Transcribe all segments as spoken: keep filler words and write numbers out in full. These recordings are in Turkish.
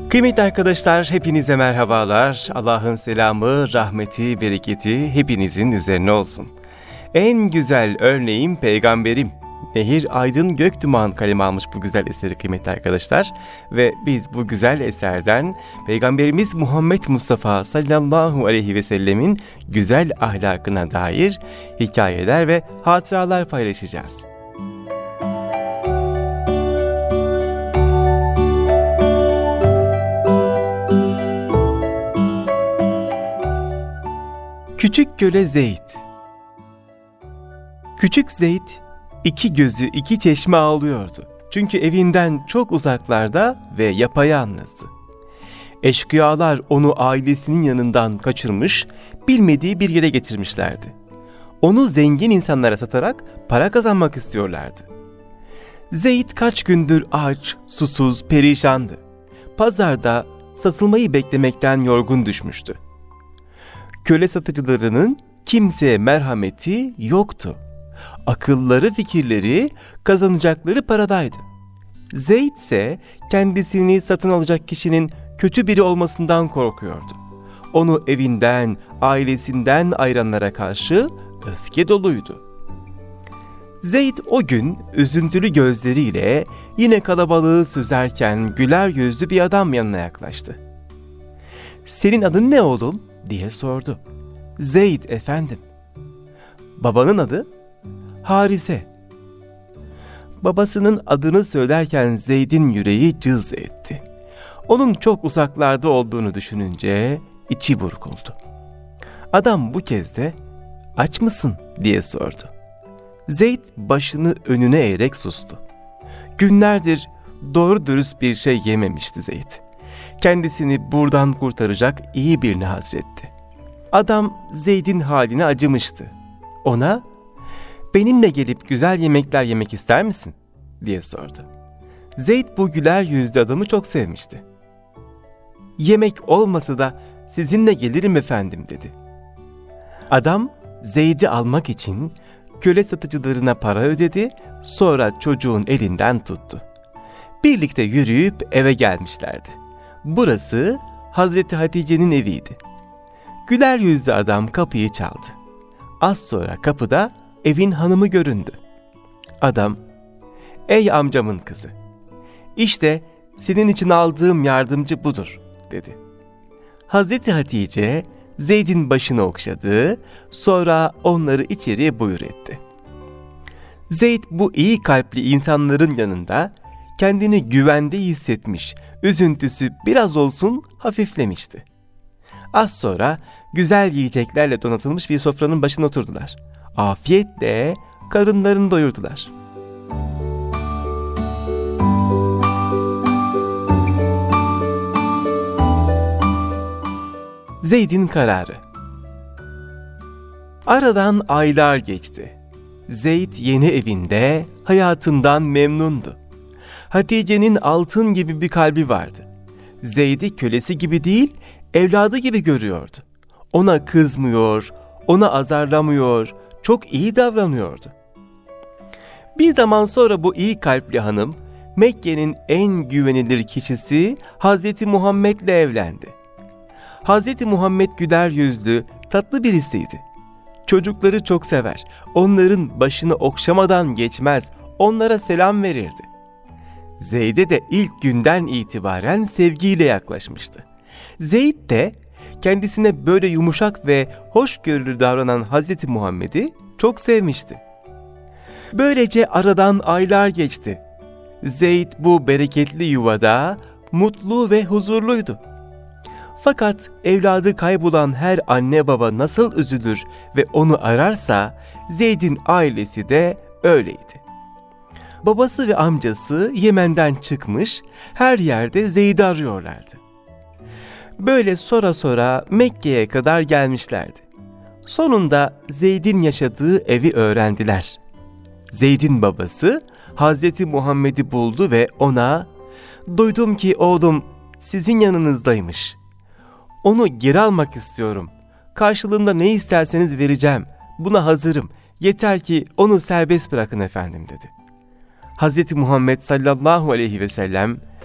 Kıymetli arkadaşlar, hepinize merhabalar. Allah'ın selamı, rahmeti, bereketi hepinizin üzerine olsun. En güzel örneğim peygamberim. Nehir Aydın Göktuman kaleme almış bu güzel eseri kıymetli arkadaşlar. Ve biz bu güzel eserden Peygamberimiz Muhammed Mustafa sallallahu aleyhi ve sellemin güzel ahlakına dair hikayeler ve hatıralar paylaşacağız. Küçük köle Zeyd. Küçük Zeyd, iki gözü iki çeşme ağlıyordu. Çünkü evinden çok uzaklarda ve yapayalnızdı. Eşkıyalar onu ailesinin yanından kaçırmış, bilmediği bir yere getirmişlerdi. Onu zengin insanlara satarak para kazanmak istiyorlardı. Zeyd kaç gündür aç, susuz, perişandı. Pazarda satılmayı beklemekten yorgun düşmüştü. Köle satıcılarının kimseye merhameti yoktu. Akılları, fikirleri, kazanacakları paradaydı. Zeyd ise kendisini satın alacak kişinin kötü biri olmasından korkuyordu. Onu evinden, ailesinden ayıranlara karşı öfke doluydu. Zeyd o gün üzüntülü gözleriyle yine kalabalığı süzerken güler yüzlü bir adam yanına yaklaştı. "Senin adın ne oğlum?" diye sordu. "Zeyd efendim." "Babanın adı?" "Harise." Babasının adını söylerken Zeyd'in yüreği cız etti. Onun çok uzaklarda olduğunu düşününce içi burkuldu. Adam bu kez de "Aç mısın?" diye sordu. Zeyd başını önüne eğerek sustu. Günlerdir doğru dürüst bir şey yememişti Zeyd. Kendisini buradan kurtaracak iyi birini hazretti. Adam Zeyd'in haline acımıştı. Ona "Benimle gelip güzel yemekler yemek ister misin?" diye sordu. Zeyd bu güler yüzlü adamı çok sevmişti. "Yemek olmasa da sizinle gelirim efendim" dedi. Adam Zeyd'i almak için köle satıcılarına para ödedi, sonra çocuğun elinden tuttu. Birlikte yürüyüp eve gelmişlerdi. Burası Hazreti Hatice'nin eviydi. Güler yüzlü adam kapıyı çaldı. Az sonra kapıda evin hanımı göründü. Adam, "Ey amcamın kızı, işte senin için aldığım yardımcı budur" dedi. Hazreti Hatice Zeyd'in başını okşadı, sonra onları içeriye buyur etti. Zeyd bu iyi kalpli insanların yanında kendini güvende hissetmiş, üzüntüsü biraz olsun hafiflemişti. Az sonra güzel yiyeceklerle donatılmış bir sofranın başına oturdular. Afiyetle karınlarını doyurdular. Zeyd'in kararı. Aradan aylar geçti. Zeyd yeni evinde hayatından memnundu. Hatice'nin altın gibi bir kalbi vardı. Zeyd'i kölesi gibi değil, evladı gibi görüyordu. Ona kızmıyor, ona azarlamıyor, çok iyi davranıyordu. Bir zaman sonra bu iyi kalpli hanım, Mekke'nin en güvenilir kişisi Hazreti Muhammed'le evlendi. Hazreti Muhammed güler yüzlü, tatlı birisiydi. Çocukları çok sever, onların başını okşamadan geçmez, onlara selam verirdi. Zeyd'e de ilk günden itibaren sevgiyle yaklaşmıştı. Zeyd de kendisine böyle yumuşak ve hoşgörülü davranan Hazreti Muhammed'i çok sevmişti. Böylece aradan aylar geçti. Zeyd bu bereketli yuvada mutlu ve huzurluydu. Fakat evladı kaybolan her anne baba nasıl üzülür ve onu ararsa Zeyd'in ailesi de öyleydi. Babası ve amcası Yemen'den çıkmış, her yerde Zeyd'i arıyorlardı. Böyle sonra sonra Mekke'ye kadar gelmişlerdi. Sonunda Zeyd'in yaşadığı evi öğrendiler. Zeyd'in babası Hazreti Muhammed'i buldu ve ona "Duydum ki oğlum sizin yanınızdaymış. Onu geri almak istiyorum. Karşılığında ne isterseniz vereceğim. Buna hazırım. Yeter ki onu serbest bırakın efendim" dedi. Hazreti Muhammed sallallahu aleyhi ve sellem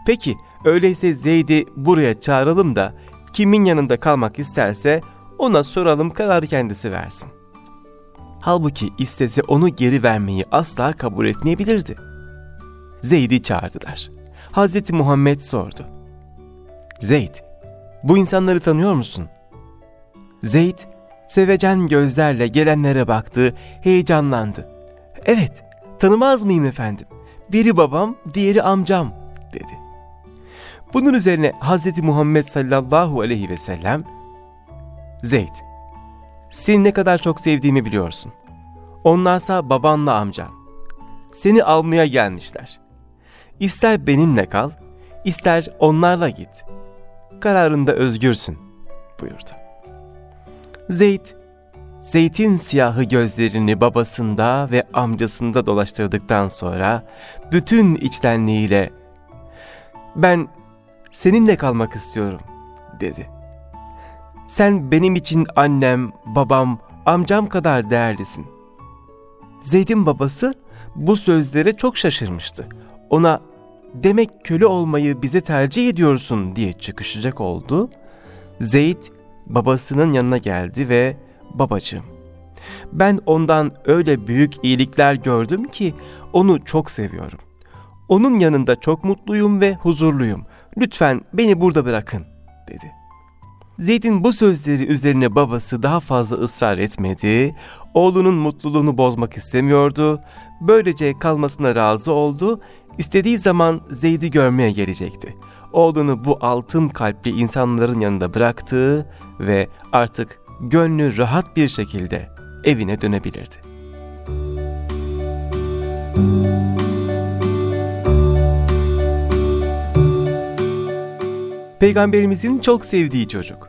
Peki öyleyse Zeyd'i buraya çağıralım da kimin yanında kalmak isterse ona soralım, kararı kendisi versin. Halbuki istese onu geri vermeyi asla kabul etmeyebilirdi. Zeyd'i çağırdılar. Hazreti Muhammed sordu. Zeyd, bu insanları tanıyor musun? Zeyd, sevecen gözlerle gelenlere baktı, heyecanlandı. Evet, tanımaz mıyım efendim? Biri babam, diğeri amcam, dedi. Bunun üzerine Hazreti Muhammed sallallahu aleyhi ve sellem, Zeyd, seni ne kadar çok sevdiğimi biliyorsun. Onlarsa babanla amcan. Seni almaya gelmişler. İster benimle kal, ister onlarla git. Kararında özgürsün, buyurdu. Zeyd, zeytin siyahı gözlerini babasında ve amcasında dolaştırdıktan sonra bütün içtenliğiyle ben seninle kalmak istiyorum, dedi. Sen benim için annem, babam, amcam kadar değerlisin. Zeyd'in babası bu sözlere çok şaşırmıştı. Ona demek köle olmayı bize tercih ediyorsun diye çıkışacak oldu. Zeyd babasının yanına geldi ve babacığım, ben ondan öyle büyük iyilikler gördüm ki onu çok seviyorum. Onun yanında çok mutluyum ve huzurluyum. Lütfen beni burada bırakın, dedi. Zeyd'in bu sözleri üzerine babası daha fazla ısrar etmedi. Oğlunun mutluluğunu bozmak istemiyordu. Böylece kalmasına razı oldu. İstediği zaman Zeyd'i görmeye gelecekti. Oğlunu bu altın kalpli insanların yanında bıraktı ve artık gönlü rahat bir şekilde evine dönebilirdi. Peygamberimizin çok sevdiği çocuk.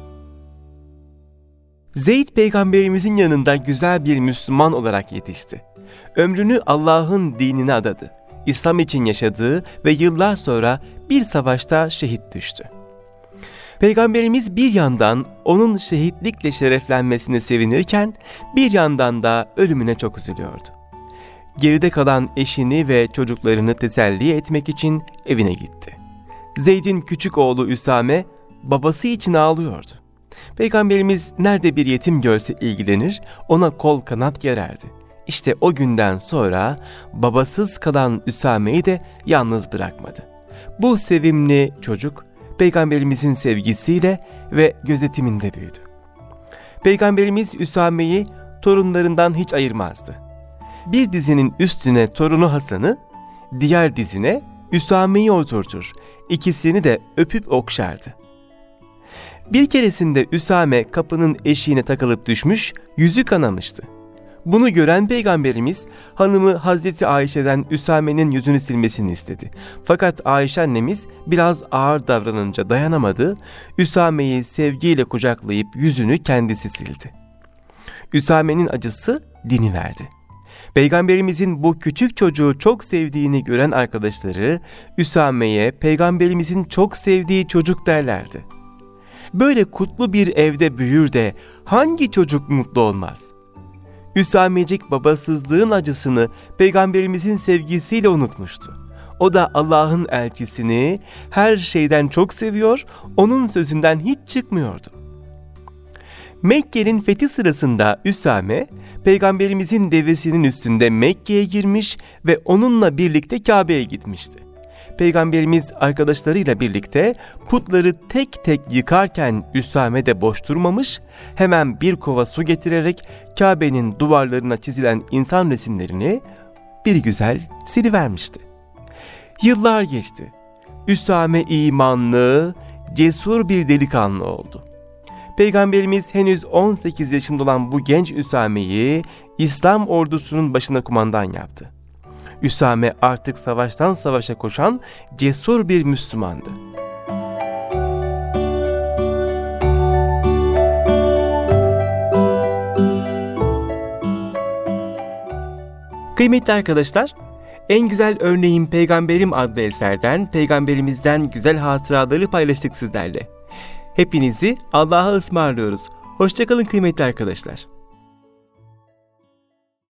Zeyd peygamberimizin yanında güzel bir Müslüman olarak yetişti. Ömrünü Allah'ın dinine adadı. İslam için yaşadığı ve yıllar sonra bir savaşta şehit düştü. Peygamberimiz bir yandan onun şehitlikle şereflenmesine sevinirken bir yandan da ölümüne çok üzülüyordu. Geride kalan eşini ve çocuklarını teselli etmek için evine gitti. Zeyd'in küçük oğlu Üsame babası için ağlıyordu. Peygamberimiz nerede bir yetim görse ilgilenir, ona kol kanat gererdi. İşte o günden sonra babasız kalan Üsame'yi de yalnız bırakmadı. Bu sevimli çocuk Peygamberimizin sevgisiyle ve gözetiminde büyüdü. Peygamberimiz Üsame'yi torunlarından hiç ayırmazdı. Bir dizinin üstüne torunu Hasan'ı, diğer dizine Üsame'yi oturtur, ikisini de öpüp okşardı. Bir keresinde Üsame kapının eşiğine takılıp düşmüş, yüzü kanamıştı. Bunu gören Peygamberimiz hanımı Hazreti Ayşe'den Üsame'nin yüzünü silmesini istedi. Fakat Ayşe annemiz biraz ağır davranınca dayanamadı, Üsame'yi sevgiyle kucaklayıp yüzünü kendisi sildi. Üsame'nin acısı diniverdi. Peygamberimizin bu küçük çocuğu çok sevdiğini gören arkadaşları Üsame'ye Peygamberimizin çok sevdiği çocuk derlerdi. Böyle kutlu bir evde büyür de hangi çocuk mutlu olmaz? Üsamecik babasızlığın acısını Peygamberimizin sevgisiyle unutmuştu. O da Allah'ın elçisini her şeyden çok seviyor, onun sözünden hiç çıkmıyordu. Mekke'nin fethi sırasında Üsame, Peygamberimizin devesinin üstünde Mekke'ye girmiş ve onunla birlikte Kabe'ye gitmişti. Peygamberimiz arkadaşlarıyla birlikte putları tek tek yıkarken Üsame de boş durmamış, hemen bir kova su getirerek Kabe'nin duvarlarına çizilen insan resimlerini bir güzel silivermişti. Yıllar geçti. Üsame imanlı, cesur bir delikanlı oldu. Peygamberimiz henüz on sekiz yaşında olan bu genç Üsame'yi İslam ordusunun başına kumandan yaptı. Üsame artık savaştan savaşa koşan cesur bir Müslümandı. Kıymetli arkadaşlar, En Güzel Örneğim Peygamberim adlı eserden Peygamberimizden güzel hatıraları paylaştık sizlerle. Hepinizi Allah'a ısmarlıyoruz. Hoşça kalın kıymetli arkadaşlar.